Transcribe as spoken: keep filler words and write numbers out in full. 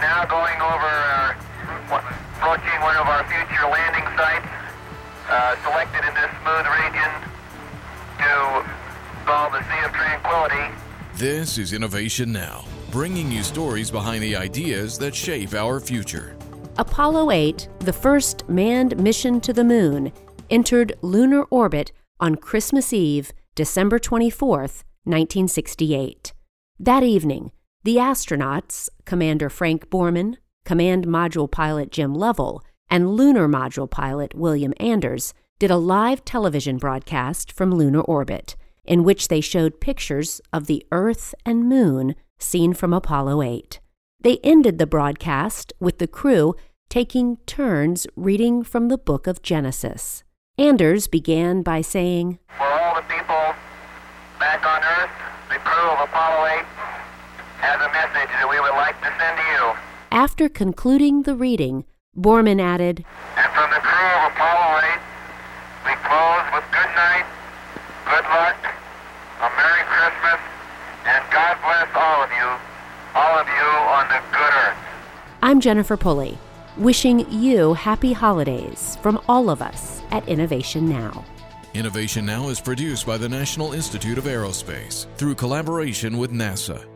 now going over our, approaching one of our future landing sites, uh, selected in this smooth region to call the Sea of Tranquility. This is Innovation Now, bringing you stories behind the ideas that shape our future. Apollo eight, the first manned mission to the moon, entered lunar orbit on Christmas Eve, December twenty-fourth, nineteen sixty-eight. That evening, the astronauts, Commander Frank Borman, Command Module Pilot Jim Lovell, and Lunar Module Pilot William Anders, did a live television broadcast from lunar orbit, in which they showed pictures of the Earth and Moon seen from Apollo eight. They ended the broadcast with the crew taking turns reading from the book of Genesis. Anders began by saying, "For all the people back on Earth, the crew of Apollo eight has a message that we would like to send to you." After concluding the reading, Borman added, "And from the crew of Apollo eight, we close with good night, good luck, a Merry Christmas, and God bless all of you, all of you on the good Earth." I'm Jennifer Pulley, wishing you happy holidays from all of us at Innovation Now. Innovation Now is produced by the National Institute of Aerospace through collaboration with NASA.